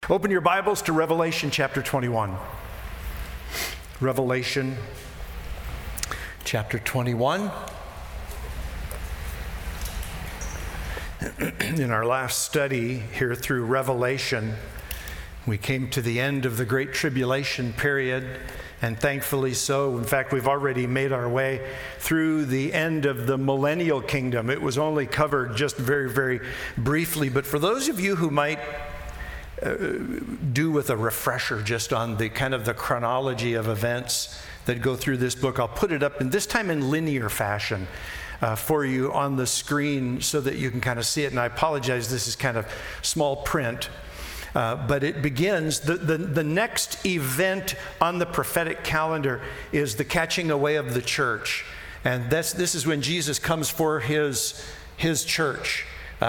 Open your Bibles to Revelation chapter 21. Revelation chapter 21. In our last study here through Revelation, we came to the end of the Great Tribulation period, and thankfully so. In fact, we've already made our way through the end of the millennial kingdom. It was only covered just very, very briefly, but for those of you who might do with a refresher just on the kind of the chronology of events that go through this book, I'll put it up, and this time in linear fashion for you on the screen so that you can kind of see it. And I apologize, this is kind of small print. But it begins, the next event on the prophetic calendar is the catching away of the church. And this is when Jesus comes for his church.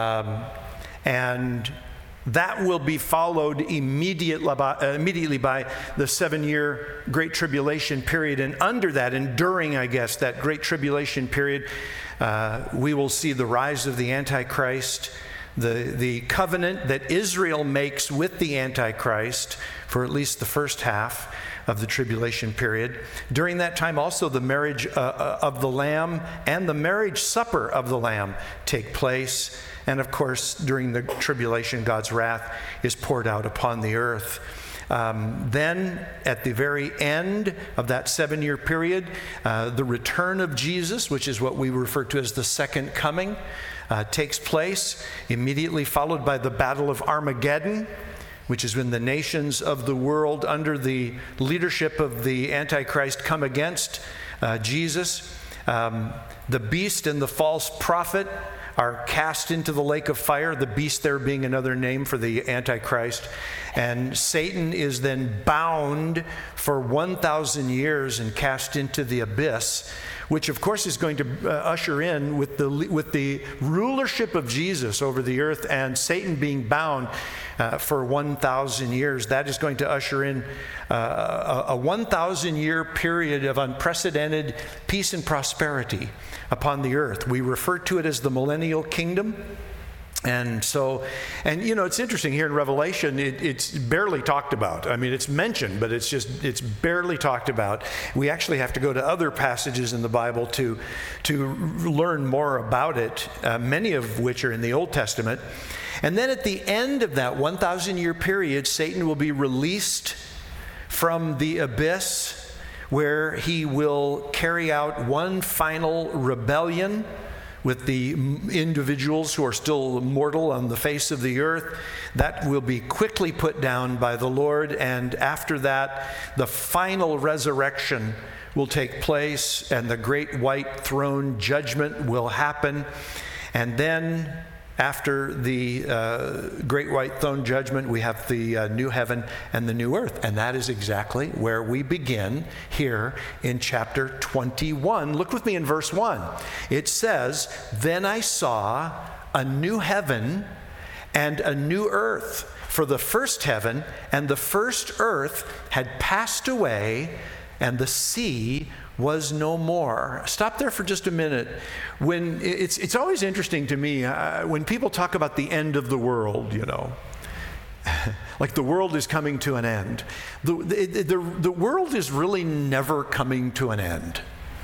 And that will be followed immediately by the 7-year Great Tribulation period. And under that, and during, I guess, that Great Tribulation period, we will see the rise of the Antichrist, the covenant that Israel makes with the Antichrist for at least the first half of the tribulation period. During that time also the marriage of the Lamb and the marriage supper of the Lamb take place. And of course, during the tribulation, God's wrath is poured out upon the earth. Then, at the very end of that 7-year period, the return of Jesus, which is what we refer to as the second coming, takes place, immediately followed by the Battle of Armageddon, which is when the nations of the world under the leadership of the Antichrist come against Jesus. The beast and the false prophet are cast into the lake of fire, the beast there being another name for the Antichrist. And Satan is then bound for 1,000 years and cast into the abyss, which of course is going to usher in with the rulership of Jesus over the earth and Satan being bound for 1,000 years. That is going to usher in a 1,000-year period of unprecedented peace and prosperity upon the earth. We refer to it as the millennial kingdom. And you know, it's interesting here in Revelation, it's barely talked about. I mean, it's mentioned, but it's barely talked about. We actually have to go to other passages in the Bible to learn more about it, many of which are in the Old Testament. And then at the end of that 1,000-year period, Satan will be released from the abyss, where he will carry out one final rebellion with the individuals who are still mortal on the face of the earth. That will be quickly put down by the Lord, and after that, the final resurrection will take place, and the great white throne judgment will happen. And then, after the great white throne judgment, we have the new heaven and the new earth. And that is exactly where we begin here in chapter 21. Look with me in verse 1. It says, "Then I saw a new heaven and a new earth. For the first heaven and the first earth had passed away, and the sea was no more." Stop there for just a minute. When it's always interesting to me when people talk about the end of the world, you know, like the world is coming to an end. The world is really never coming to an end.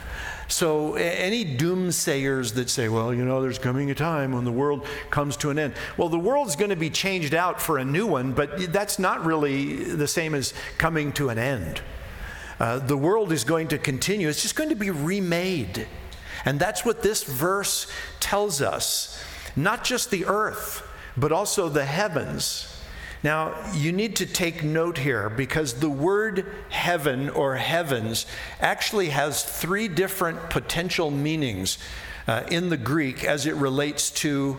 So any doomsayers that say, well, you know, there's coming a time when the world comes to an end. Well, the world's going to be changed out for a new one, but that's not really the same as coming to an end. The world is going to continue. It's just going to be remade. And that's what this verse tells us. Not just the earth, but also the heavens. Now, you need to take note here, because the word heaven or heavens actually has 3 different potential meanings in the Greek as it relates to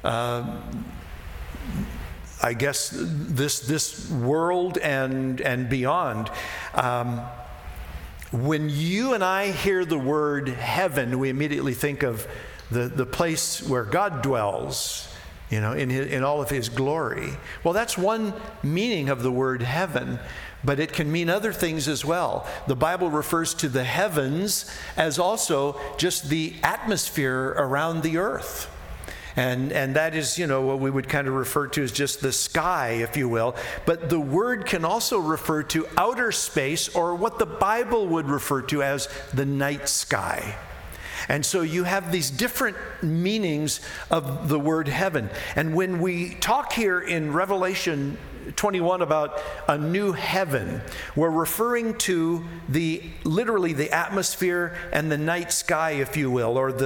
I guess this world and beyond. When you and I hear the word heaven, we immediately think of the place where God dwells, you know, in all of his glory. Well, that's one meaning of the word heaven, but it can mean other things as well. The Bible refers to the heavens as also just the atmosphere around the earth. And that is, what we would kind of refer to as just the sky, if you will. But the word can also refer to outer space, or what the Bible would refer to as the night sky. And so you have these different meanings of the word heaven. And when we talk here in Revelation 21 about a new heaven, we're referring to literally the atmosphere and the night sky, if you will, or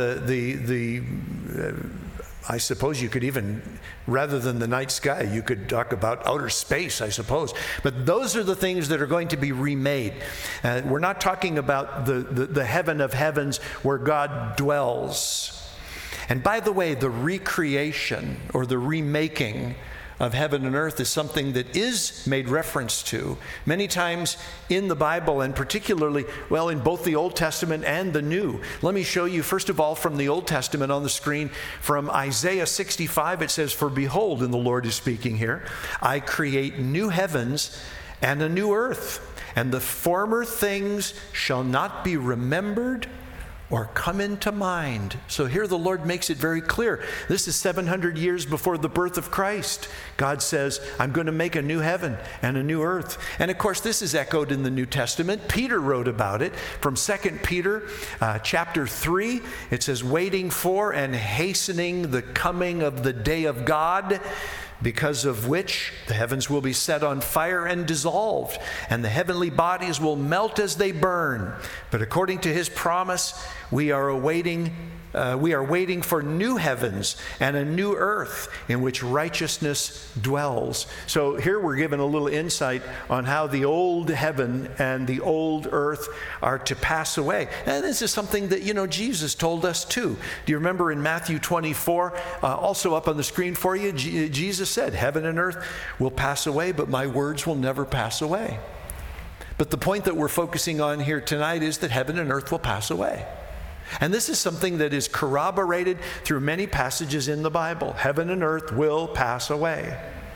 I suppose you could even, rather than the night sky, you could talk about outer space, I suppose. But those are the things that are going to be remade. We're not talking about the heaven of heavens where God dwells. And by the way, the recreation or the remaking of heaven and earth is something that is made reference to many times in the Bible, and particularly, in both the Old Testament and the New. Let me show you, first of all, from the Old Testament on the screen, from Isaiah 65, it says, "For behold," and the Lord is speaking here, "I create new heavens and a new earth, and the former things shall not be remembered or come into mind." So here the Lord makes it very clear. This is 700 years before the birth of Christ. God says, I'm going to make a new heaven and a new earth. And of course, this is echoed in the New Testament. Peter wrote about it from 2 Peter chapter 3. It says, "Waiting for and hastening the coming of the day of God, because of which the heavens will be set on fire and dissolved, and the heavenly bodies will melt as they burn. But according to his promise, we are waiting for new heavens and a new earth in which righteousness dwells." So here we're given a little insight on how the old heaven and the old earth are to pass away. And this is something that, Jesus told us too. Do you remember in Matthew 24, also up on the screen for you, Jesus said, "Heaven and earth will pass away, but my words will never pass away." But the point that we're focusing on here tonight is that heaven and earth will pass away. And this is something that is corroborated through many passages in the Bible. Heaven and earth will pass away.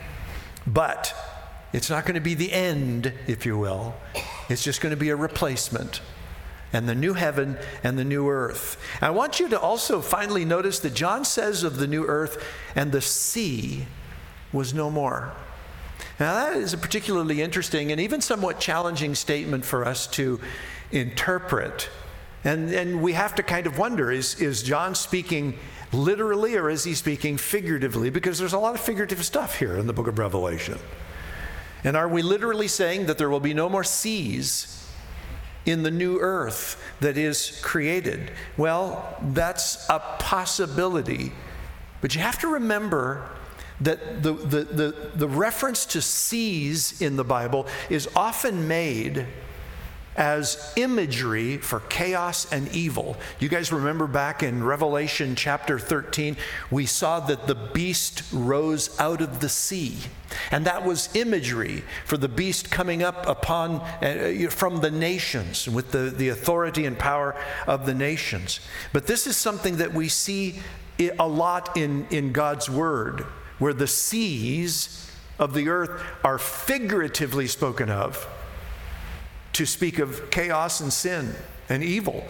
But it's not going to be the end, if you will. It's just going to be a replacement. And the new heaven and the new earth. I want you to also finally notice that John says of the new earth, "And the sea was no more." Now that is a particularly interesting and even somewhat challenging statement for us to interpret. And we have to kind of wonder, is John speaking literally or is he speaking figuratively? Because there's a lot of figurative stuff here in the book of Revelation. And are we literally saying that there will be no more seas in the new earth that is created? Well, that's a possibility. But you have to remember that the reference to seas in the Bible is often made as imagery for chaos and evil. You guys remember back in Revelation chapter 13, we saw that the beast rose out of the sea. And that was imagery for the beast coming up upon from the nations with the authority and power of the nations. But this is something that we see a lot in God's word, where the seas of the earth are figuratively spoken of to speak of chaos and sin and evil.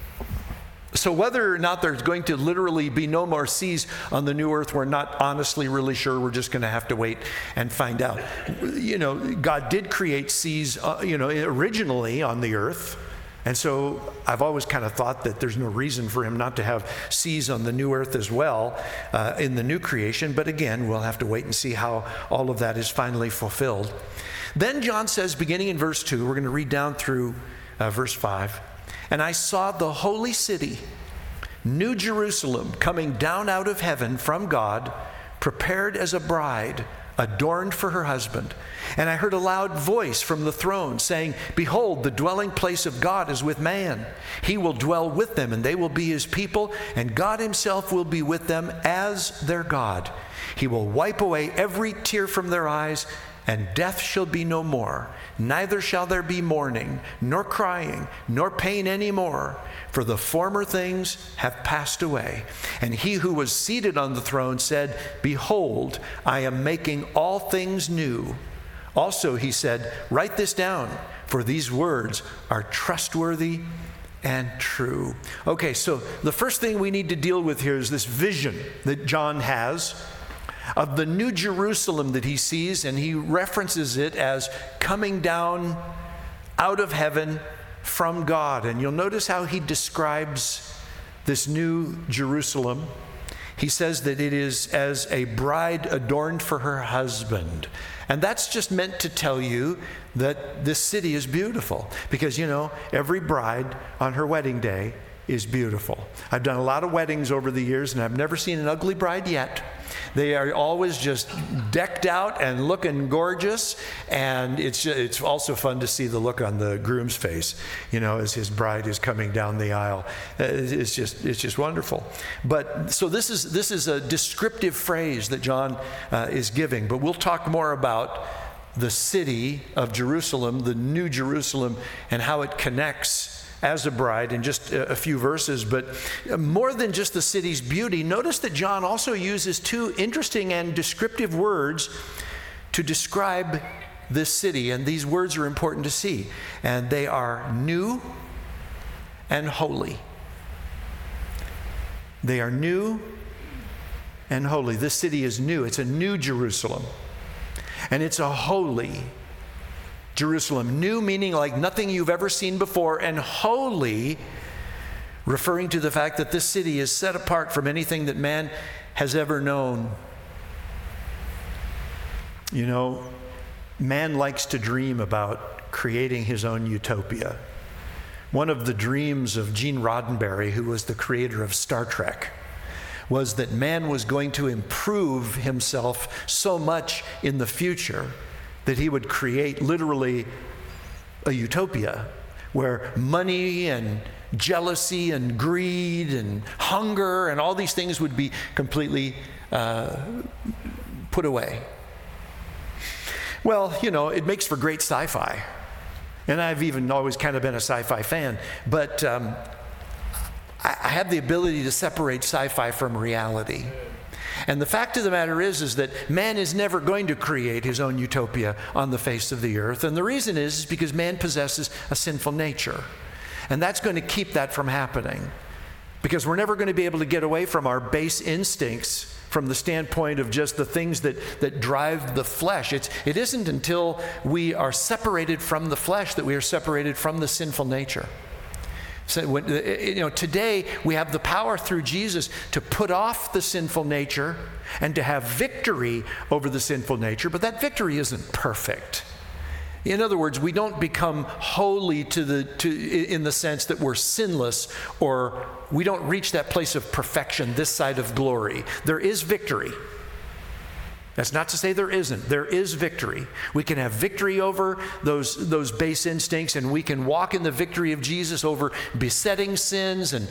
So whether or not there's going to literally be no more seas on the new earth, we're not honestly really sure. We're just going to have to wait and find out. God did create seas, originally on the earth. And so I've always kind of thought that there's no reason for him not to have seas on the new earth as well in the new creation. But again, we'll have to wait and see how all of that is finally fulfilled. Then John says, beginning in verse 2, we're going to read down through verse 5. "And I saw the holy city, New Jerusalem, coming down out of heaven from God, prepared as a bride, adorned for her husband. And I heard a loud voice from the throne saying, 'Behold, the dwelling place of God is with man. He will dwell with them, and they will be his people, and God himself will be with them as their God. He will wipe away every tear from their eyes, and death shall be no more. Neither shall there be mourning, nor crying, nor pain any more, for the former things have passed away.' And he who was seated on the throne said, 'Behold, I am making all things new.' Also he said, 'Write this down, for these words are trustworthy and true. Okay, so the first thing we need to deal with here is this vision that John has of the New Jerusalem that he sees, and he references it as coming down out of heaven from God. And you'll notice how he describes this New Jerusalem. He says that it is as a bride adorned for her husband. And that's just meant to tell you that this city is beautiful. Because, you know, every bride on her wedding day is beautiful. I've done a lot of weddings over the years, and I've never seen an ugly bride yet. They are always just decked out and looking gorgeous, and it's also fun to see the look on the groom's face, you know, as his bride is coming down the aisle. It's just wonderful. But so this is a descriptive phrase that John is giving. But we'll talk more about the city of Jerusalem, the New Jerusalem, and how it connects as a bride in just a few verses. But more than just the city's beauty, notice that John also uses two interesting and descriptive words to describe this city. And these words are important to see. And they are new and holy. They are new and holy. This city is new. It's a new Jerusalem. And it's a holy Jerusalem. New meaning like nothing you've ever seen before, and holy referring to the fact that this city is set apart from anything that man has ever known. You know, man likes to dream about creating his own utopia. One of the dreams of Gene Roddenberry, who was the creator of Star Trek, was that man was going to improve himself so much in the future that he would create literally a utopia where money and jealousy and greed and hunger and all these things would be completely put away. Well, you know, it makes for great sci-fi. And I've even always kind of been a sci-fi fan. But I have the ability to separate sci-fi from reality. And the fact of the matter is that man is never going to create his own utopia on the face of the earth. And the reason is because man possesses a sinful nature. And that's going to keep that from happening. Because we're never going to be able to get away from our base instincts from the standpoint of just the things that drive the flesh. It isn't until we are separated from the flesh that we are separated from the sinful nature. So today we have the power through Jesus to put off the sinful nature and to have victory over the sinful nature, but that victory isn't perfect. In other words, we don't become holy in the sense that we're sinless, or we don't reach that place of perfection this side of glory. There is victory. That's not to say there isn't. There is victory. We can have victory over those base instincts, and we can walk in the victory of Jesus over besetting sins, and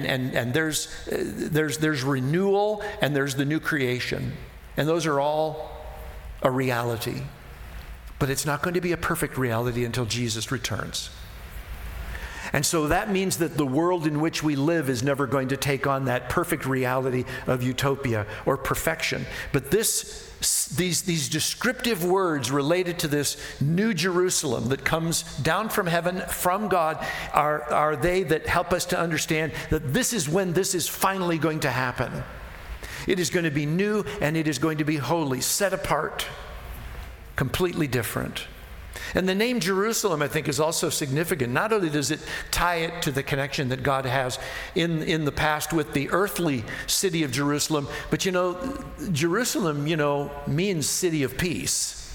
there's renewal, and there's the new creation. And those are all a reality. But it's not going to be a perfect reality until Jesus returns. And so that means that the world in which we live is never going to take on that perfect reality of utopia or perfection. But these descriptive words related to this new Jerusalem that comes down from heaven, from God, are they that help us to understand that this is when this is finally going to happen. It is going to be new, and it is going to be holy, set apart, completely different. And the name Jerusalem, I think, is also significant. Not only does it tie it to the connection that God has in the past with the earthly city of Jerusalem, but Jerusalem, means city of peace.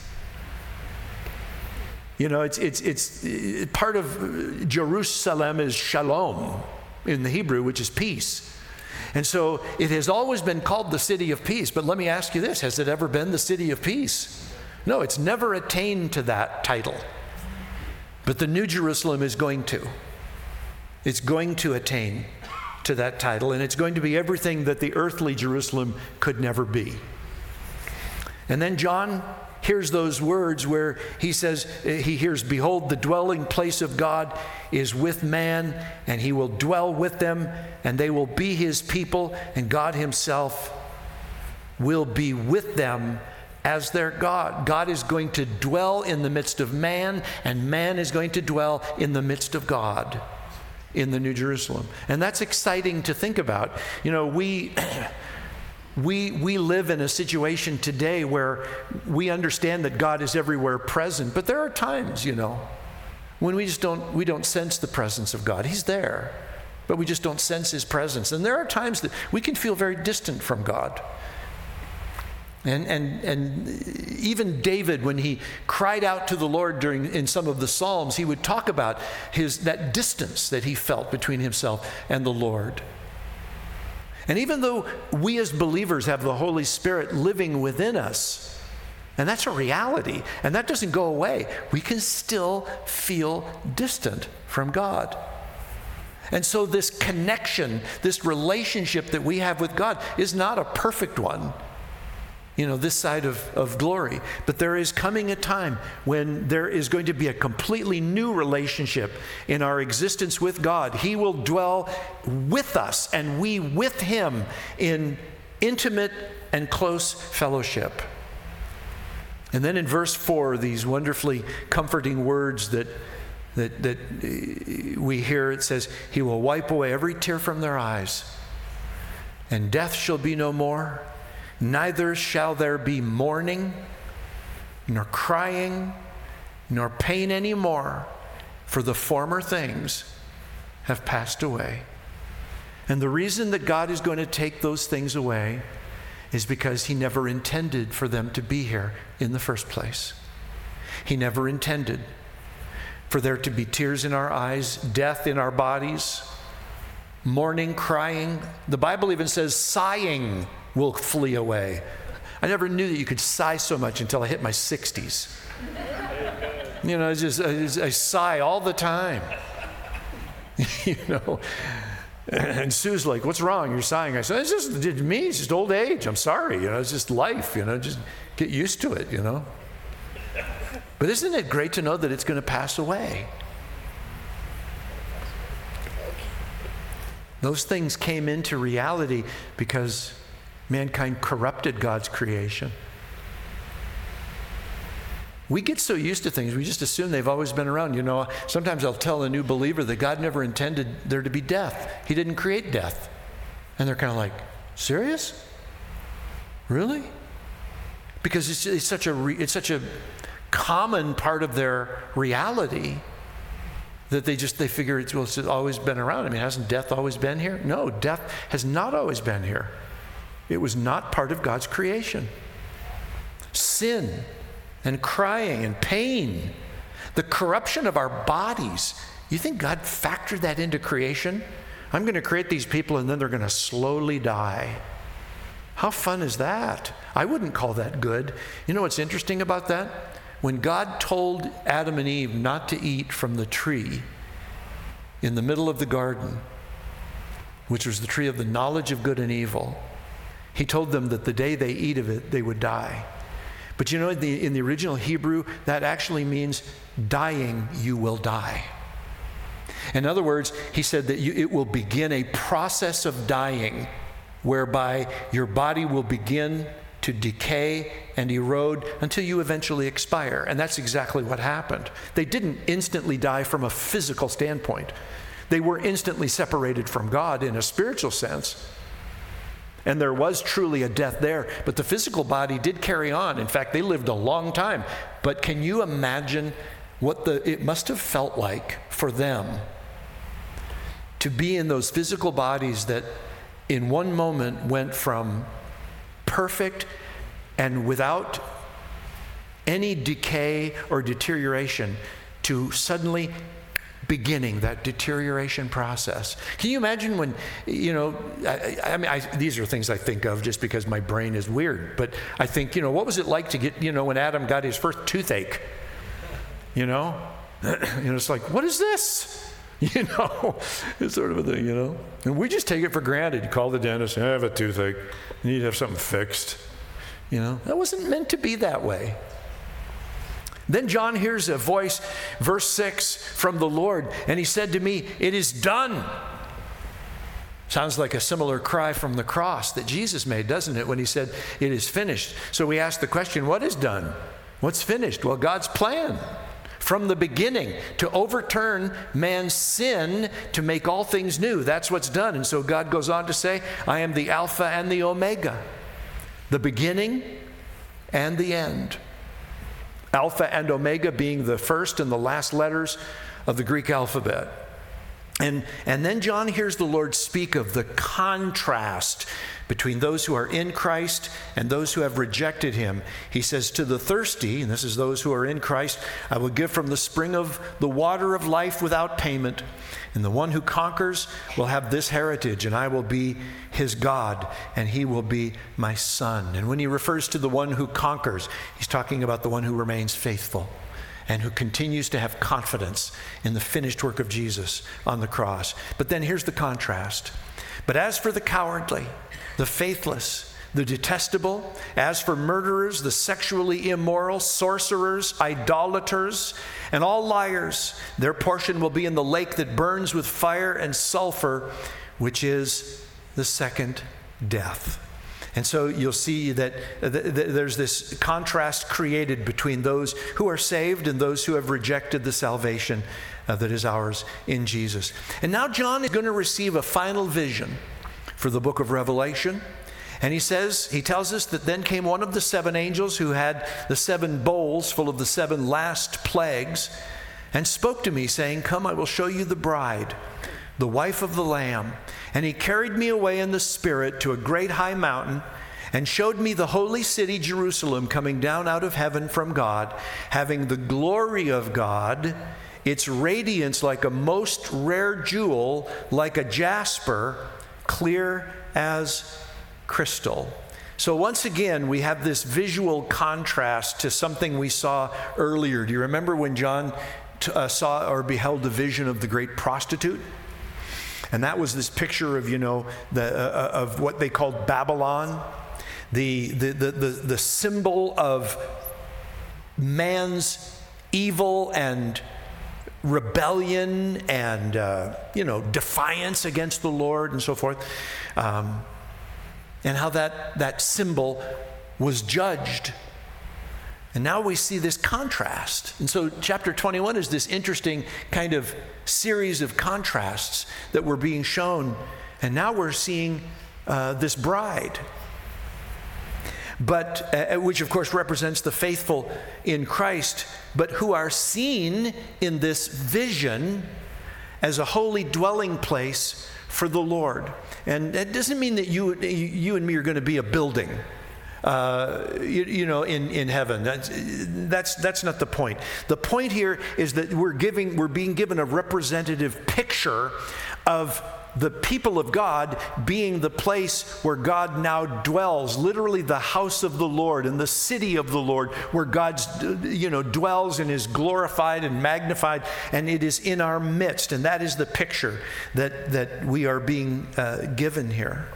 It's part of Jerusalem is shalom in the Hebrew, which is peace. And so it has always been called the city of peace. But let me ask you this: has it ever been the city of peace? No, it's never attained to that title. But the New Jerusalem is going to. It's going to attain to that title, and it's going to be everything that the earthly Jerusalem could never be. And then John hears those words where he says, he hears, "Behold, the dwelling place of God is with man, and he will dwell with them, and they will be his people, and God himself will be with them as their God." God is going to dwell in the midst of man, and man is going to dwell in the midst of God. in the New Jerusalem. And that's exciting to think about. You know, we live in a situation today where we understand that God is everywhere present, but there are times, you know, when we don't sense the presence of God. He's there, but we just don't sense his presence. And there are times that we can feel very distant from God. And even David, when he cried out to the Lord in some of the Psalms, he would talk about that distance that he felt between himself and the Lord. And even though we as believers have the Holy Spirit living within us, and that's a reality, and that doesn't go away, we can still feel distant from God. And so this connection, this relationship that we have with God is not a perfect one, you know, this side of glory. But there is coming a time when there is going to be a completely new relationship in our existence with God. He will dwell with us, and we with him in intimate and close fellowship. And then in verse 4, these wonderfully comforting words that we hear, it says, he will wipe away every tear from their eyes, and death shall be no more. Neither shall there be mourning, nor crying, nor pain anymore, for the former things have passed away. And the reason that God is going to take those things away is because he never intended for them to be here in the first place. He never intended for there to be tears in our eyes, death in our bodies, mourning, crying. The Bible even says sighing will flee away. I never knew that you could sigh so much until I hit my 60s. You know, I sigh all the time. You know, and Sue's like, what's wrong? You're sighing. I said, it's just me. It's just old age. I'm sorry. You know, it's just life. You know, just get used to it, you know. But isn't it great to know that it's going to pass away? Those things came into reality because mankind corrupted God's creation. We get so used to things, we just assume they've always been around. You know, sometimes I'll tell a new believer that God never intended there to be death. He didn't create death. And they're kind of like, serious? Really? Because it's such a common part of their reality that they figure it's always been around. I mean, hasn't death always been here? No, death has not always been here. It was not part of God's creation. Sin and crying and pain, the corruption of our bodies. You think God factored that into creation? I'm going to create these people and then they're going to slowly die. How fun is that? I wouldn't call that good. You know what's interesting about that? When God told Adam and Eve not to eat from the tree in the middle of the garden, which was the tree of the knowledge of good and evil, he told them that the day they eat of it, they would die. But you know, in the original Hebrew, that actually means dying, you will die. In other words, he said that it will begin a process of dying whereby your body will begin to decay and erode until you eventually expire. And that's exactly what happened. They didn't instantly die from a physical standpoint. They were instantly separated from God in a spiritual sense. And there was truly a death there, but the physical body did carry on. In fact, they lived a long time. But can you imagine what it must have felt like for them to be in those physical bodies that in one moment went from perfect and without any decay or deterioration to suddenly beginning that deterioration process. Can you imagine when, you know, these are things I think of just because my brain is weird, but I think, you know, what was it like to get, you know, when Adam got his first toothache? You know? It's like, what is this? You know, it's sort of a thing, you know? And we just take it for granted. You call the dentist, I have a toothache. You need to have something fixed. You know, that wasn't meant to be that way. Then John hears a voice, verse 6, from the Lord, and he said to me, it is done. Sounds like a similar cry from the cross that Jesus made, doesn't it, when he said, it is finished. So we ask the question, what is done? What's finished? Well, God's plan from the beginning to overturn man's sin to make all things new. That's what's done. And so God goes on to say, I am the Alpha and the Omega, the beginning and the end. Alpha and Omega being the first and the last letters of the Greek alphabet. And then John hears the Lord speak of the contrast between those who are in Christ and those who have rejected him. He says, to the thirsty, and this is those who are in Christ, I will give from the spring of the water of life without payment. And the one who conquers will have this heritage, and I will be his God, and he will be my son. And when he refers to the one who conquers, he's talking about the one who remains faithful and who continues to have confidence in the finished work of Jesus on the cross. But then here's the contrast. But as for the cowardly, the faithless, the detestable, as for murderers, the sexually immoral, sorcerers, idolaters, and all liars, their portion will be in the lake that burns with fire and sulfur, which is the second death. And so you'll see that there's this contrast created between those who are saved and those who have rejected the salvation that is ours in Jesus. And now John is going to receive a final vision for the book of Revelation. And he tells us that then came one of the seven angels who had the seven bowls full of the seven last plagues and spoke to me, saying, come, I will show you the bride, the wife of the Lamb. And he carried me away in the Spirit to a great high mountain and showed me the holy city Jerusalem coming down out of heaven from God, having the glory of God, its radiance like a most rare jewel, like a jasper, clear as crystal. So once again, we have this visual contrast to something we saw earlier. Do you remember when John saw or beheld the vision of the great prostitute? And that was this picture of, of what they called Babylon, the symbol of man's evil and rebellion and, defiance against the Lord and so forth. And how that symbol was judged. And now we see this contrast. And so chapter 21 is this interesting kind of series of contrasts that were being shown. And now we're seeing this bride, but which of course represents the faithful in Christ, but who are seen in this vision as a holy dwelling place for the Lord. And that doesn't mean that you and me are going to be a building. In heaven. That's not the point. The point here is that we're being given a representative picture of the people of God being the place where God now dwells, literally the house of the Lord and the city of the Lord, where God dwells and is glorified and magnified, and it is in our midst. And that is the picture that we are being given here.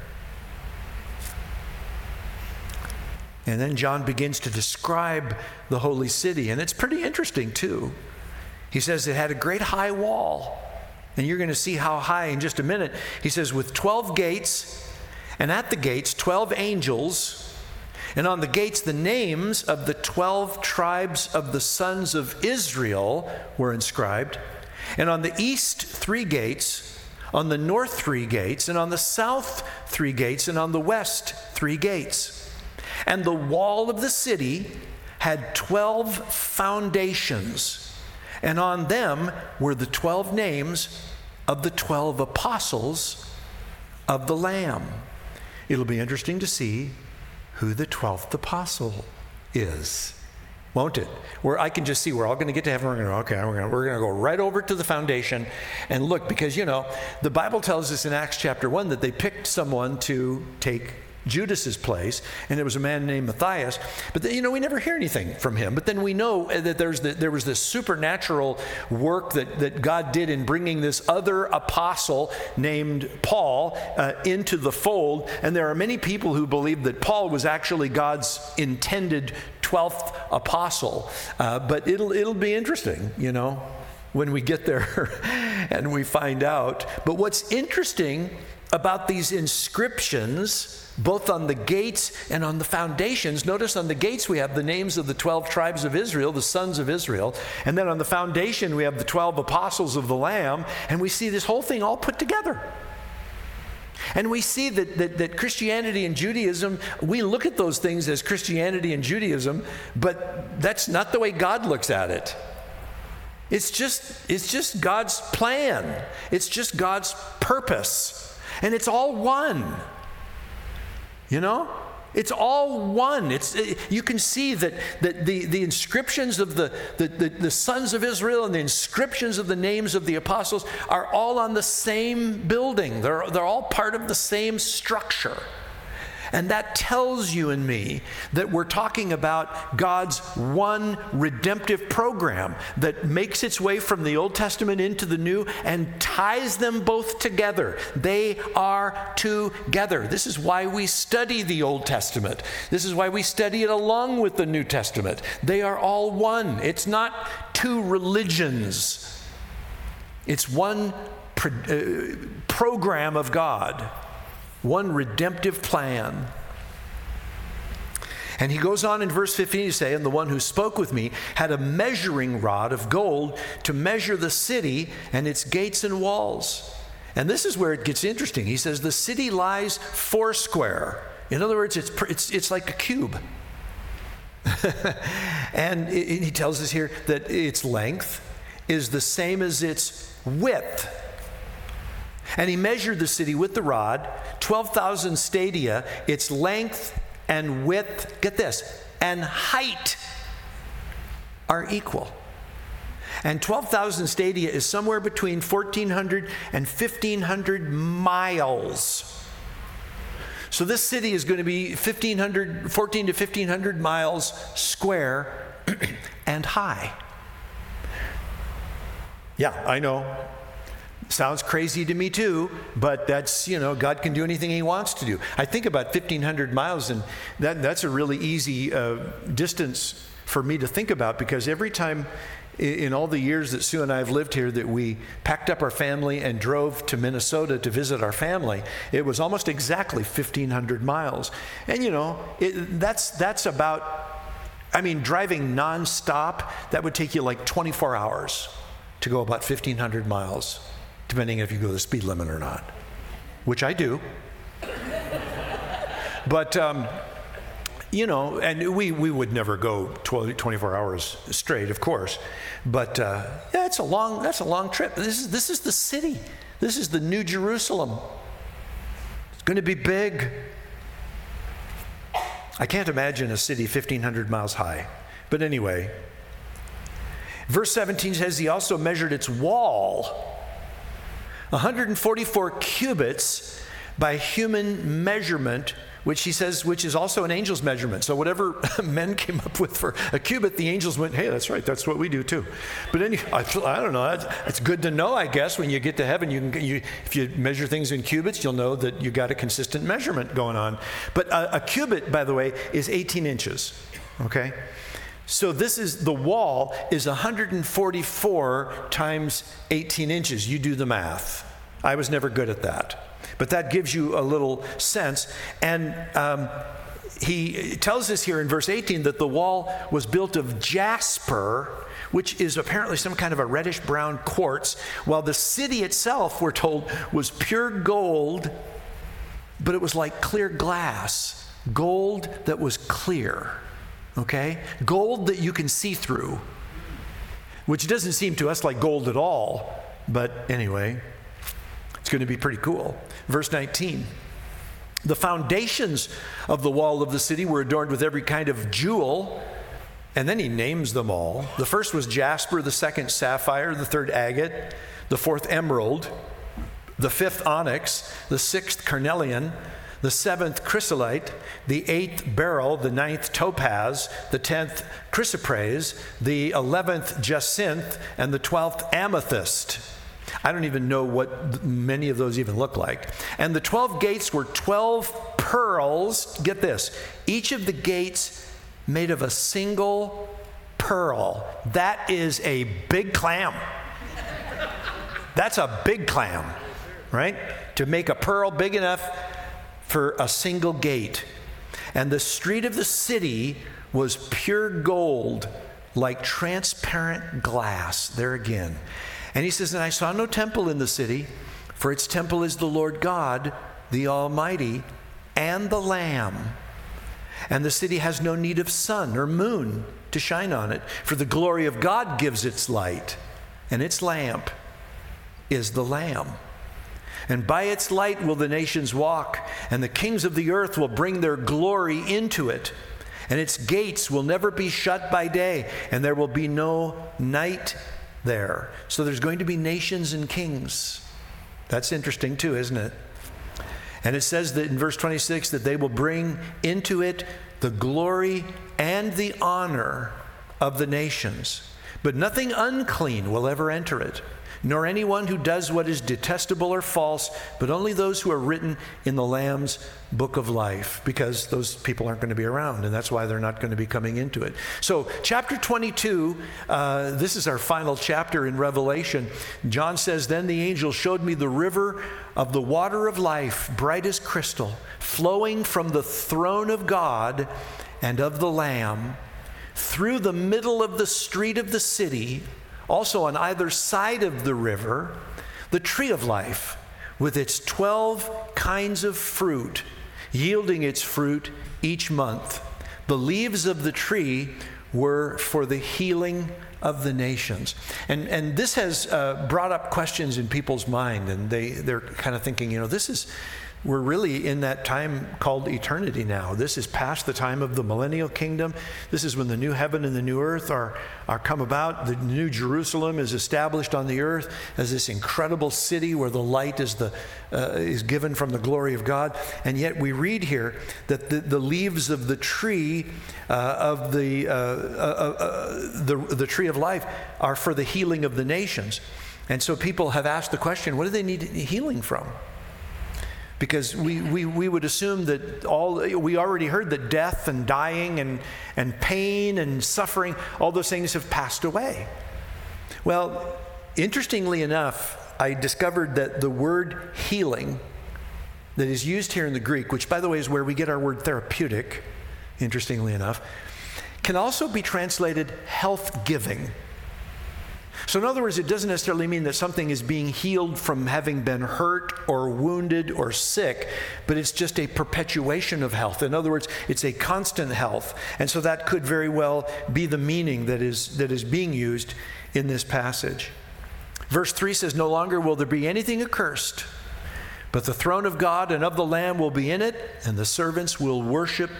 And then John begins to describe the holy city, and it's pretty interesting too. He says it had a great high wall, and you're going to see how high in just a minute. He says with 12 gates, and at the gates 12 angels, and on the gates the names of the 12 tribes of the sons of Israel were inscribed, and on the east 3 gates, on the north 3 gates, and on the south 3 gates, and on the west 3 gates. And the wall of the city had 12 foundations, and on them were the 12 names of the 12 apostles of the Lamb. It'll be interesting to see who the 12th apostle is, won't it? Where I can just see we're all going to get to heaven. We're going to go right over to the foundation and look, because the Bible tells us in Acts chapter 1 that they picked someone to take Judas's place, and it was a man named Matthias. But we never hear anything from him. But then we know that there was this supernatural work that God did in bringing this other apostle named Paul into the fold. And there are many people who believe that Paul was actually God's intended 12th apostle. But it'll be interesting, when we get there and we find out. But what's interesting about these inscriptions, both on the gates and on the foundations. Notice on the gates we have the names of the 12 tribes of Israel, the sons of Israel. And then on the foundation we have the 12 apostles of the Lamb. And we see this whole thing all put together. And we see that Christianity and Judaism, we look at those things as Christianity and Judaism, but that's not the way God looks at it. It's just God's plan. It's just God's purpose. And it's all one. You know? It's all one. You can see that the inscriptions of the sons of Israel and the inscriptions of the names of the apostles are all on the same building. They're all part of the same structure. And that tells you and me that we're talking about God's one redemptive program that makes its way from the Old Testament into the New and ties them both together. They are together. This is why we study the Old Testament. This is why we study it along with the New Testament. They are all one. It's not two religions. It's one program of God. One redemptive plan. And he goes on in verse 15 to say, and the one who spoke with me had a measuring rod of gold to measure the city and its gates and walls. And this is where it gets interesting. He says the city lies foursquare. In other words, it's like a cube. And he tells us here that its length is the same as its width. And he measured the city with the rod, 12,000 stadia, its length and width, get this, and height are equal. And 12,000 stadia is somewhere between 1,400 and 1,500 miles. So this city is going to be 14 to 1,500 miles square and high. Yeah, I know. Sounds crazy to me too, but that's, God can do anything he wants to do. I think about 1,500 miles, and that's a really easy distance for me to think about, because every time in all the years that Sue and I have lived here that we packed up our family and drove to Minnesota to visit our family, it was almost exactly 1,500 miles. And that's about, driving nonstop, that would take you like 24 hours to go about 1,500 miles. Depending if you go the speed limit or not, which I do. But, and we would never go 24 hours straight, of course. But, that's a long trip. This is the city. This is the New Jerusalem. It's going to be big. I can't imagine a city 1,500 miles high. But anyway, verse 17 says he also measured its wall, 144 cubits by human measurement, which he says, which is also an angel's measurement. So whatever men came up with for a cubit, the angels went, hey, that's right, that's what we do too. But anyway, I don't know, it's good to know, I guess, when you get to heaven, if you measure things in cubits, you'll know that you got a consistent measurement going on. But a cubit, by the way, is 18 inches, okay? So the wall is 144 times 18 inches. You do the math. I was never good at that. But that gives you a little sense. And he tells us here in verse 18 that the wall was built of jasper, which is apparently some kind of a reddish-brown quartz, while the city itself, we're told, was pure gold, but it was like clear glass, gold that was clear. Okay? Gold that you can see through, which doesn't seem to us like gold at all, but anyway, it's going to be pretty cool. Verse 19, the foundations of the wall of the city were adorned with every kind of jewel, and then he names them all. The first was jasper, the second sapphire, the third agate, the fourth emerald, the fifth onyx, the sixth carnelian, the seventh chrysolite, the eighth beryl, the ninth topaz, the 10th chrysoprase, the 11th jacinth, and the 12th amethyst. I don't even know what many of those even look like. And the 12 gates were 12 pearls. Get this, each of the gates made of a single pearl. That is a big clam. That's a big clam. right? To make a pearl big enough for a single gate. And the street of the city was pure gold, like transparent glass. There again. And he says, and I saw no temple in the city, for its temple is the Lord God, the Almighty, and the Lamb. And the city has no need of sun or moon to shine on it, for the glory of God gives its light, and its lamp is the Lamb. And by its light will the nations walk, and the kings of the earth will bring their glory into it. And its gates will never be shut by day, and there will be no night there. So there's going to be nations and kings. That's interesting too, isn't it? And it says that in verse 26 that they will bring into it the glory and the honor of the nations. But nothing unclean will ever enter it, nor anyone who does what is detestable or false, but only those who are written in the Lamb's book of life, because those people aren't going to be around, and that's why they're not going to be coming into it. So chapter 22, this is our final chapter in Revelation. John says, then the angel showed me the river of the water of life, bright as crystal, flowing from the throne of God and of the Lamb, through the middle of the street of the city. Also on either side of the river, the tree of life, with its 12 kinds of fruit, yielding its fruit each month. The leaves of the tree were for the healing of the nations. And this has brought up questions in people's mind, and they're kind of thinking, we're really in that time called eternity now. This is past the time of the millennial kingdom. This is when the new heaven and the new earth are come about. The new Jerusalem is established on the earth as this incredible city where the light is given from the glory of God. And yet we read here that the leaves of the tree of the tree of life are for the healing of the nations. And so people have asked the question, what do they need healing from? Because we would assume that we already heard that death and dying and pain and suffering, all those things have passed away. Well, interestingly enough, I discovered that the word healing that is used here in the Greek, which by the way is where we get our word therapeutic, interestingly enough, can also be translated health-giving. So in other words, it doesn't necessarily mean that something is being healed from having been hurt or wounded or sick, but it's just a perpetuation of health. In other words, it's a constant health. And so that could very well be the meaning that is being used in this passage. Verse 3 says, no longer will there be anything accursed, but the throne of God and of the Lamb will be in it, and his servants will worship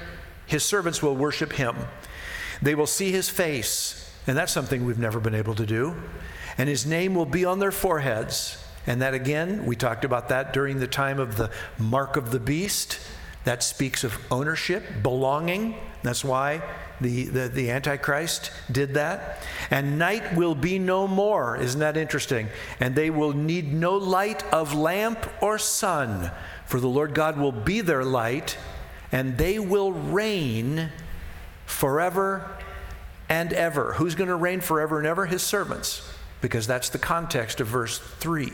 him. They will see his face. And that's something we've never been able to do. And his name will be on their foreheads. And that again, we talked about that during the time of the mark of the beast. That speaks of ownership, belonging. That's why the Antichrist did that. And night will be no more. Isn't that interesting? And they will need no light of lamp or sun, for the Lord God will be their light, and they will reign forever and ever. Who's going to reign forever and ever? His servants, because that's the context of verse 3.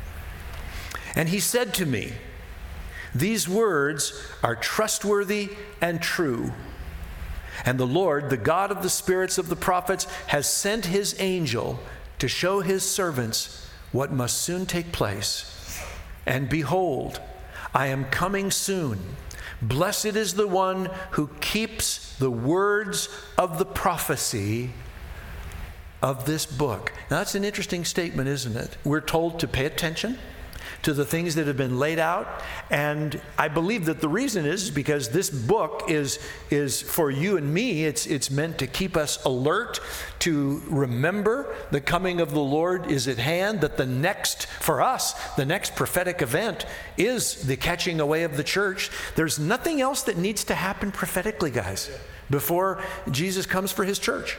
And he said to me, these words are trustworthy and true. And the Lord, the God of the spirits of the prophets, has sent his angel to show his servants what must soon take place. And behold, I am coming soon. Blessed is the one who keeps the words of the prophecy of this book. Now that's an interesting statement, isn't it? We're told to pay attention to the things that have been laid out, and I believe that the reason is because this book is for you and me. It's meant to keep us alert, to remember the coming of the Lord is at hand, that the next prophetic event is the catching away of the church. There's nothing else that needs to happen prophetically, guys, before Jesus comes for his church.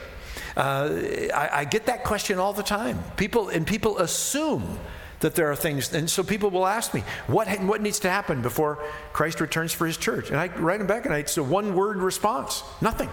I get that question all the time. People assume that there are things, and so people will ask me, what needs to happen before Christ returns for his church? And I write them back, and it's a one-word response: nothing.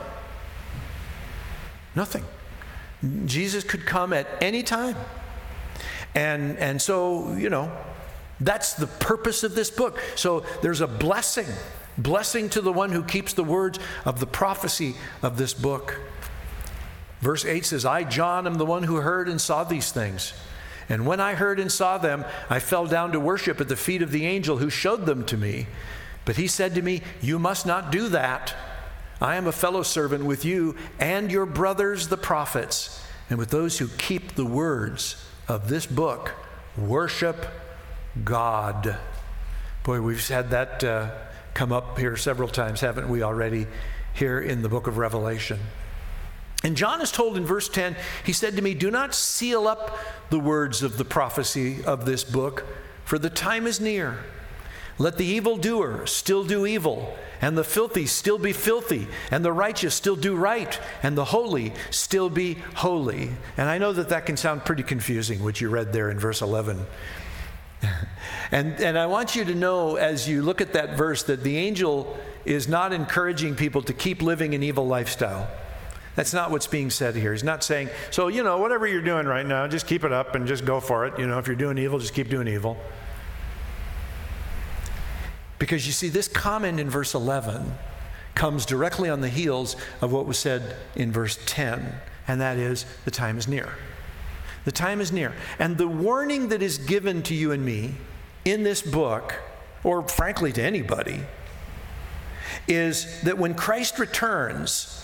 Nothing. Jesus could come at any time, and so That's the purpose of this book. So there's a blessing to the one who keeps the words of the prophecy of this book. Verse 8 says, I, John, am the one who heard and saw these things. And when I heard and saw them, I fell down to worship at the feet of the angel who showed them to me. But he said to me, you must not do that. I am a fellow servant with you and your brothers, the prophets, and with those who keep the words of this book. Worship God. Boy, we've had that come up here several times, haven't we already, here in the book of Revelation. And John is told in verse 10, he said to me, do not seal up the words of the prophecy of this book, for the time is near. Let the evildoer still do evil, and the filthy still be filthy, and the righteous still do right, and the holy still be holy. And I know that can sound pretty confusing, what you read there in verse 11. And I want you to know, as you look at that verse, that the angel is not encouraging people to keep living an evil lifestyle. That's not what's being said here. He's not saying, so, whatever you're doing right now, just keep it up and just go for it. If you're doing evil, just keep doing evil. Because you see, this comment in verse 11 comes directly on the heels of what was said in verse 10, and that is, the time is near. The time is near. And the warning that is given to you and me in this book, or frankly to anybody, is that when Christ returns,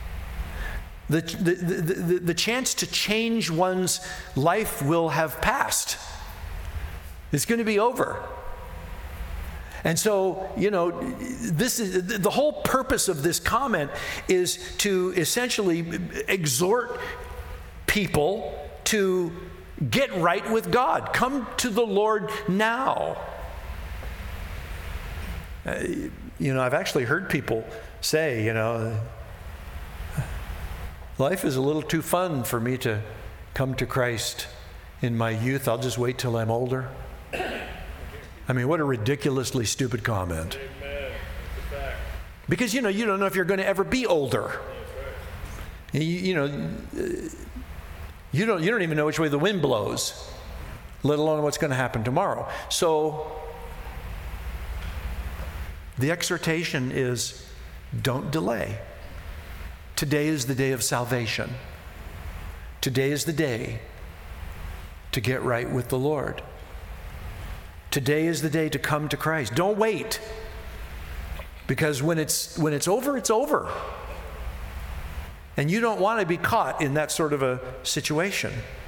the chance to change one's life will have passed. It's going to be over. And so, this is the whole purpose of this comment, is to essentially exhort people to get right with God. Come to the Lord now. I've actually heard people say, life is a little too fun for me to come to Christ in my youth. I'll just wait till I'm older. I mean, what a ridiculously stupid comment. Amen. Because, you don't know if you're going to ever be older. You don't even know which way the wind blows, let alone what's going to happen tomorrow. So the exhortation is, don't delay. Today is the day of salvation. Today is the day to get right with the Lord. Today is the day to come to Christ. Don't wait. Because when it's over, it's over. And you don't want to be caught in that sort of a situation.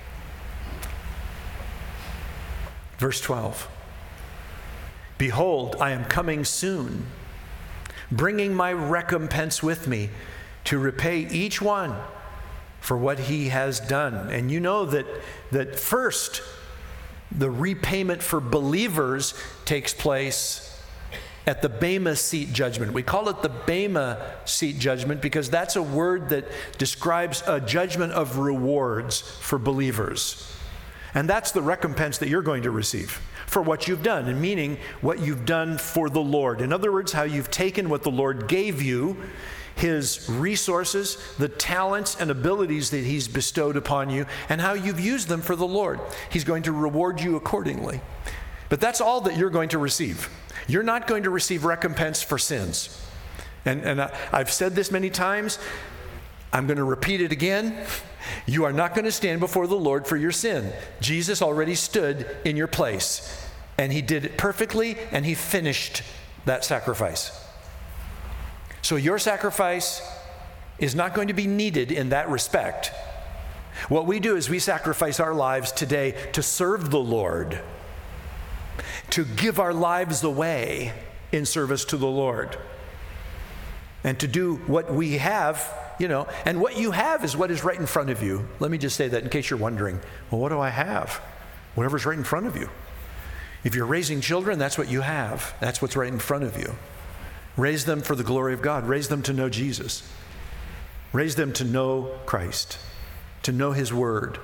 Verse 12. Behold, I am coming soon, bringing my recompense with me to repay each one for what he has done. And you know that first, the repayment for believers takes place at the Bema seat judgment. We call it the Bema seat judgment because that's a word that describes a judgment of rewards for believers. And that's the recompense that you're going to receive for what you've done, and meaning what you've done for the Lord. In other words, how you've taken what the Lord gave you, His resources, the talents and abilities that He's bestowed upon you, and how you've used them for the Lord. He's going to reward you accordingly. But that's all that you're going to receive. You're not going to receive recompense for sins. And I've said this many times. I'm going to repeat it again. You are not going to stand before the Lord for your sin. Jesus already stood in your place, and He did it perfectly, and He finished that sacrifice. So your sacrifice is not going to be needed in that respect. What we do is we sacrifice our lives today to serve the Lord, to give our lives away in service to the Lord, and to do what we have, and what you have is what is right in front of you. Let me just say that in case you're wondering, well, what do I have? Whatever's right in front of you. If you're raising children, that's what you have. That's what's right in front of you. Raise them for the glory of God. Raise them to know Jesus. Raise them to know Christ, to know His Word.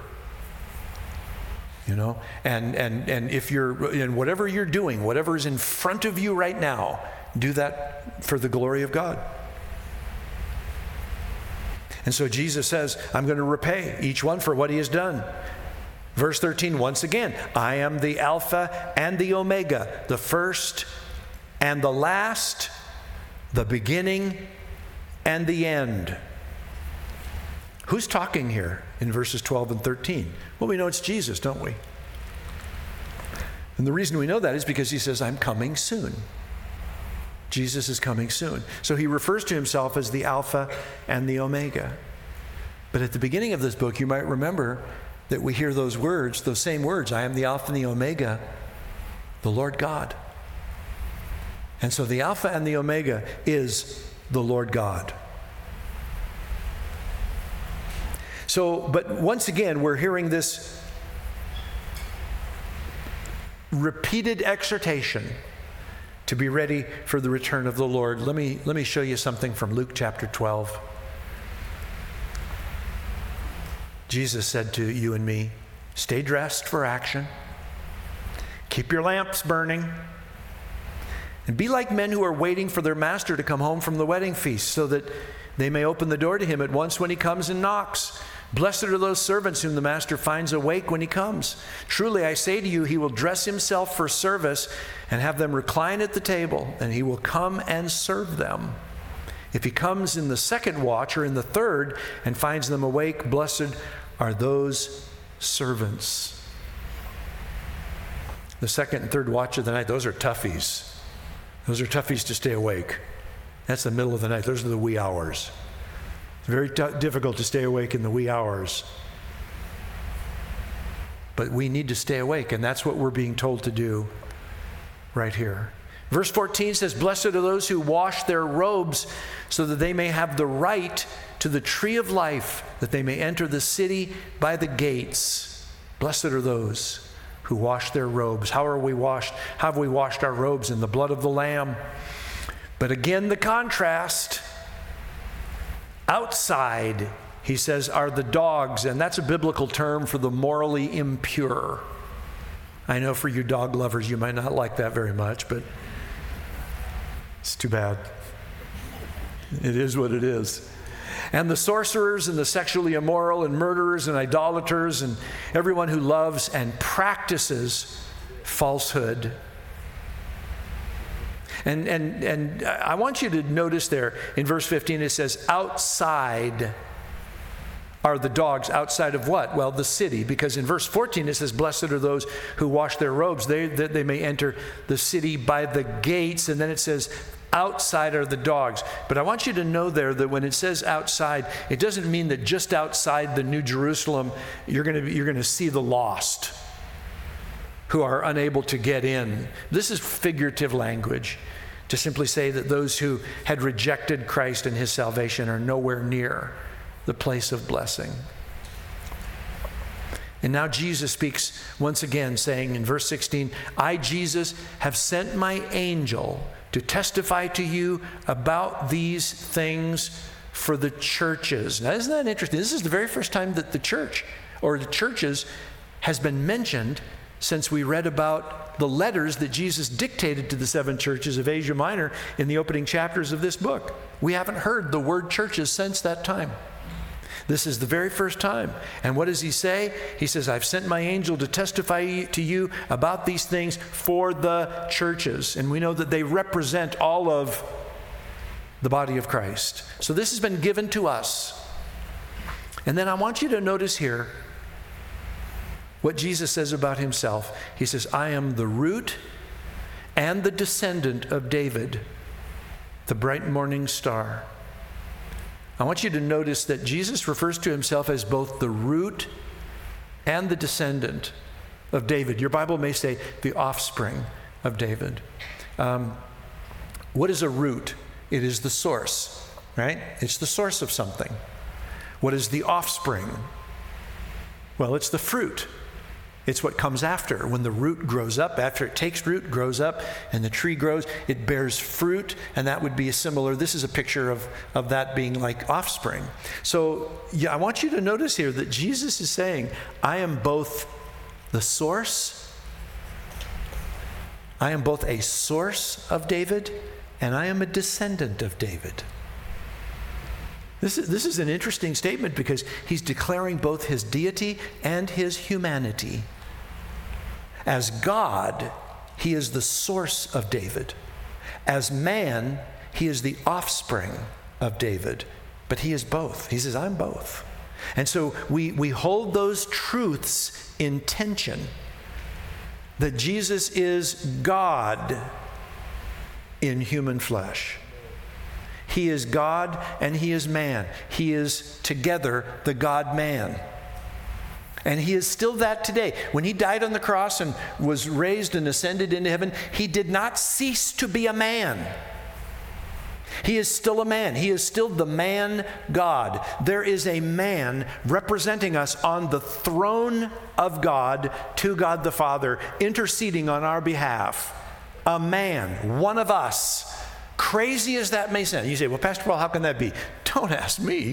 And if you're in whatever you're doing, whatever is in front of you right now, do that for the glory of God. And so Jesus says, I'm going to repay each one for what he has done. Verse 13, once again, I am the Alpha and the Omega, the first and the last, the beginning and the end. Who's talking here in verses 12 and 13? Well, we know it's Jesus, don't we? And the reason we know that is because he says, I'm coming soon. Jesus is coming soon. So he refers to himself as the Alpha and the Omega. But at the beginning of this book, you might remember that we hear those words, those same words, I am the Alpha and the Omega, the Lord God. And so the Alpha and the Omega is the Lord God. So, but once again, we're hearing this repeated exhortation to be ready for the return of the Lord. Let me show you something from Luke chapter 12. Jesus said to you and me, stay dressed for action. Keep your lamps burning. And be like men who are waiting for their master to come home from the wedding feast, so that they may open the door to him at once when he comes and knocks. Blessed are those servants whom the master finds awake when he comes. Truly, I say to you, he will dress himself for service and have them recline at the table, and he will come and serve them. If he comes in the second watch or in the third and finds them awake, blessed are those servants. The second and third watch of the night, those are toughies. Those are toughies to stay awake. That's the middle of the night. Those are the wee hours. It's very difficult to stay awake in the wee hours. But we need to stay awake, and that's what we're being told to do right here. Verse 14 says, blessed are those who wash their robes so that they may have the right to the tree of life, that they may enter the city by the gates. Blessed are those who wash their robes. How are we washed? How have we washed our robes? In the blood of the Lamb. But again, the contrast. Outside, he says, are the dogs, and that's a biblical term for the morally impure. I know for you dog lovers, you might not like that very much, but it's too bad. It is what it is. And the sorcerers and the sexually immoral and murderers and idolaters and everyone who loves and practices falsehood. And I want you to notice there in verse 15 it says, outside are the dogs. Outside of what? Well, the city. Because in verse 14 it says, blessed are those who wash their robes, that they may enter the city by the gates. And then it says, outside are the dogs. But I want you to know there that when it says outside, it doesn't mean that just outside the New Jerusalem you're going to see the lost who are unable to get in. This is figurative language to simply say that those who had rejected Christ and his salvation are nowhere near the place of blessing. And now Jesus speaks once again, saying in verse 16, I, Jesus, have sent my angel to testify to you about these things for the churches. Now, isn't that interesting? This is the very first time that the church or the churches has been mentioned since we read about the letters that Jesus dictated to the 7 churches of Asia Minor in the opening chapters of this book. We haven't heard the word churches since that time. This is the very first time. And what does he say? He says, I've sent my angel to testify to you about these things for the churches. And we know that they represent all of the body of Christ. So this has been given to us. And then I want you to notice here what Jesus says about himself. He says, I am the root and the descendant of David, the bright morning star. I want you to notice that Jesus refers to himself as both the root and the descendant of David. Your Bible may say the offspring of David. What is a root? It is the source, right? It's the source of something. What is the offspring? Well, it's the fruit. It's what comes after. When the root grows up, after it takes root, grows up, and the tree grows, it bears fruit, and that would be a similar, this is a picture of that being like offspring. So I want you to notice here that Jesus is saying, I am both the source, I am both a source of David, and I am a descendant of David. This is an interesting statement because he's declaring both his deity and his humanity. As God, he is the source of David. As man, he is the offspring of David. But he is both. He says, I'm both. And so we hold those truths in tension. That Jesus is God in human flesh. He is God and he is man. He is together the God-man. And he is still that today. When he died on the cross and was raised and ascended into heaven, he did not cease to be a man. He is still a man. He is still the man God. There is a man representing us on the throne of God to God the Father, interceding on our behalf. A man, one of us. Crazy as that may sound. You say, well, Pastor Paul, how can that be? Don't ask me.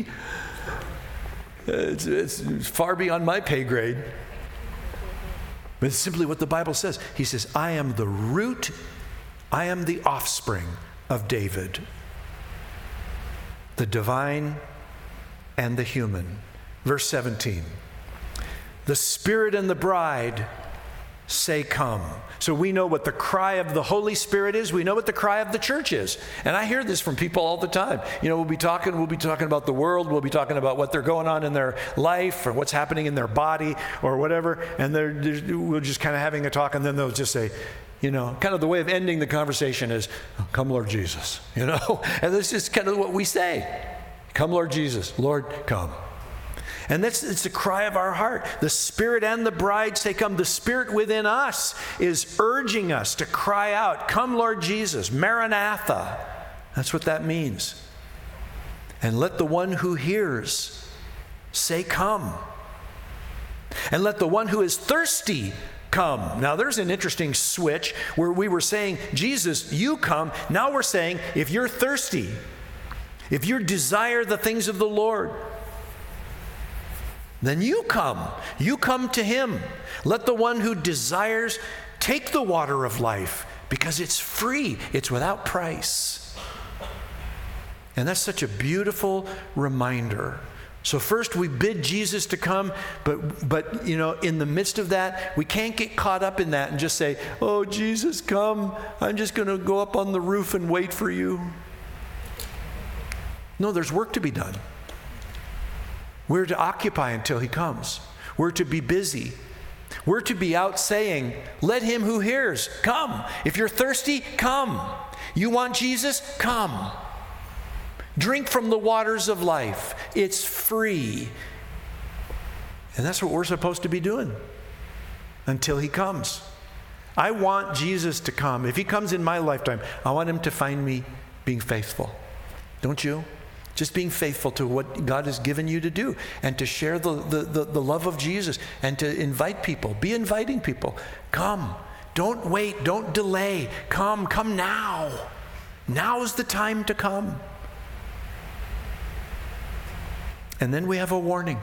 It's far beyond my pay grade. But it's simply what the Bible says. He says, I am the root, I am the offspring of David. The divine and the human. Verse 17. The Spirit and the bride say, come. So we know what the cry of the Holy Spirit is. We know what the cry of the church is. And I hear this from people all the time. You know, we'll be talking about the world. We'll be talking about what they're going on in their life or what's happening in their body or whatever. And we're just kind of having a talk, and then they'll just say, you know, kind of the way of ending the conversation is, come, Lord Jesus, you know. And that's just kind of what we say. Come, Lord Jesus. Lord, come. And it's the cry of our heart. The Spirit and the bride say, come. The Spirit within us is urging us to cry out, come, Lord Jesus, Maranatha. That's what that means. And let the one who hears say, come. And let the one who is thirsty come. Now there's an interesting switch where we were saying, Jesus, you come. Now we're saying, if you're thirsty, if you desire the things of the Lord, then you come. You come to him. Let the one who desires take the water of life because it's free. It's without price. And that's such a beautiful reminder. So first we bid Jesus to come, but you know, in the midst of that, we can't get caught up in that and just say, oh, Jesus, come. I'm just going to go up on the roof and wait for you. No, there's work to be done. We're to occupy until he comes. We're to be busy. We're to be out saying, let him who hears come. If you're thirsty, come. You want Jesus? Come. Drink from the waters of life. It's free. And that's what we're supposed to be doing until he comes. I want Jesus to come. If he comes in my lifetime, I want him to find me being faithful. Don't you? Just being faithful to what God has given you to do and to share the love of Jesus and to invite people. Be inviting people. Come. Don't wait. Don't delay. Come now. Now is the time to come. And then we have a warning.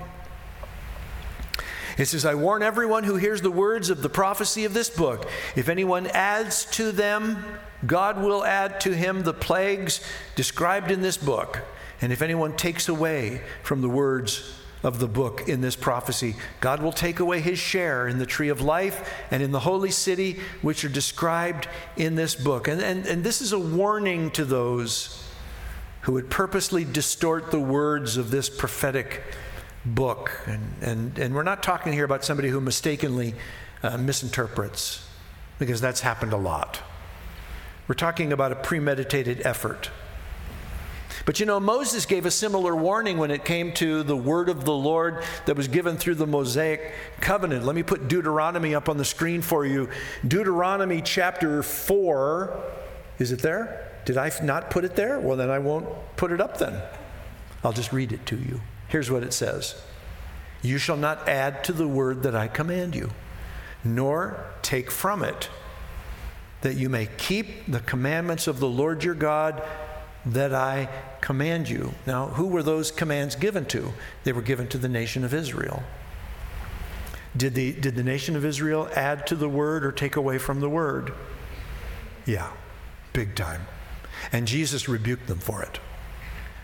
It says, I warn everyone who hears the words of the prophecy of this book. If anyone adds to them, God will add to him the plagues described in this book. And if anyone takes away from the words of the book in this prophecy, God will take away his share in the tree of life and in the holy city, which are described in this book. And this is a warning to those who would purposely distort the words of this prophetic book. And we're not talking here about somebody who mistakenly misinterprets, because that's happened a lot. We're talking about a premeditated effort. But you know, Moses gave a similar warning when it came to the word of the Lord that was given through the Mosaic covenant. Let me put Deuteronomy up on the screen for you. Deuteronomy chapter 4. Is it there? Did I not put it there? Well, then I won't put it up then. I'll just read it to you. Here's what it says. You shall not add to the word that I command you, nor take from it, that you may keep the commandments of the Lord your God that I command you. Now, who were those commands given to? They were given to the nation of Israel. Did the nation of Israel add to the word or take away from the word? Yeah, big time. And Jesus rebuked them for it.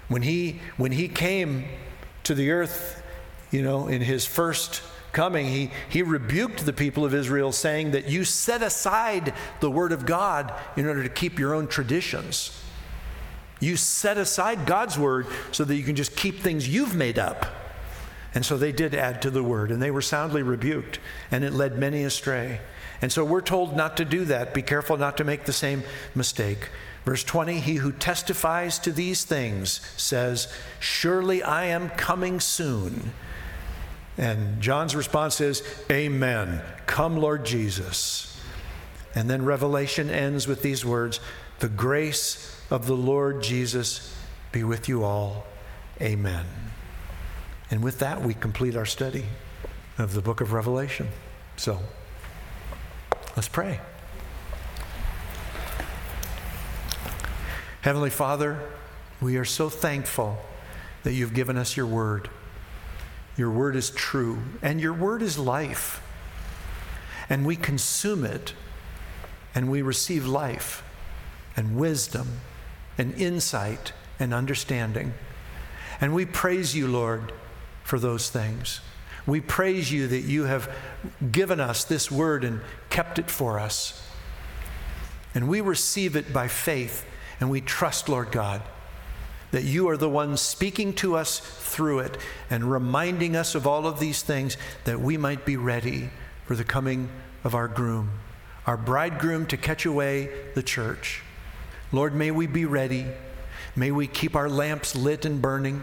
When he came to the earth, in his first coming, he rebuked the people of Israel, saying that you set aside the word of God in order to keep your own traditions. You set aside God's word so that you can just keep things you've made up. And so they did add to the word, and they were soundly rebuked, and it led many astray. And so we're told not to do that. Be careful not to make the same mistake. Verse 20, he who testifies to these things says, surely I am coming soon. And John's response is, amen. Come, Lord Jesus. And then Revelation ends with these words, the grace of the Lord Jesus be with you all. Amen. And with that, we complete our study of the book of Revelation. So, let's pray. Heavenly Father, we are so thankful that you've given us your word. Your word is true, and your word is life. And we consume it, and we receive life and wisdom and insight and understanding. And we praise you, Lord, for those things. We praise you that you have given us this word and kept it for us. And we receive it by faith, and we trust, Lord God, that you are the one speaking to us through it and reminding us of all of these things that we might be ready for the coming of our groom, our bridegroom to catch away the church. Lord, may we be ready. May we keep our lamps lit and burning.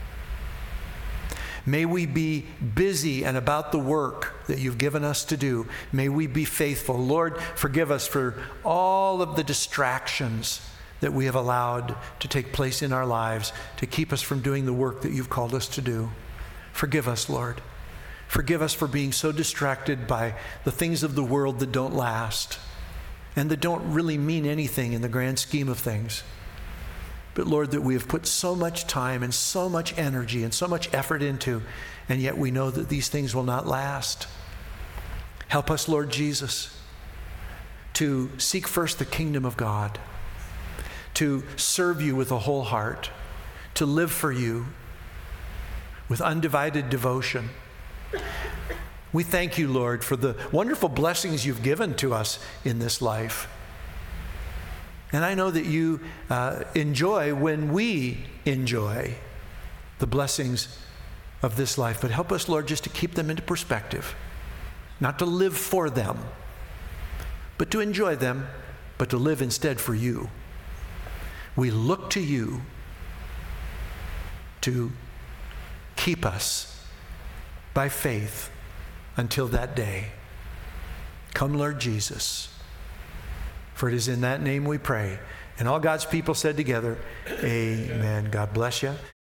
May we be busy and about the work that you've given us to do. May we be faithful. Lord, forgive us for all of the distractions that we have allowed to take place in our lives to keep us from doing the work that you've called us to do. Forgive us, Lord. Forgive us for being so distracted by the things of the world that don't last and that don't really mean anything in the grand scheme of things. But Lord, that we have put so much time and so much energy and so much effort into, and yet we know that these things will not last. Help us, Lord Jesus, to seek first the kingdom of God, to serve you with a whole heart, to live for you with undivided devotion. We thank you, Lord, for the wonderful blessings you've given to us in this life. And I know that you enjoy when we enjoy the blessings of this life. But help us, Lord, just to keep them into perspective. Not to live for them, but to enjoy them, but to live instead for you. We look to you to keep us by faith until that day. Come, Lord Jesus. For it is in that name we pray. And all God's people said together, amen. God bless you.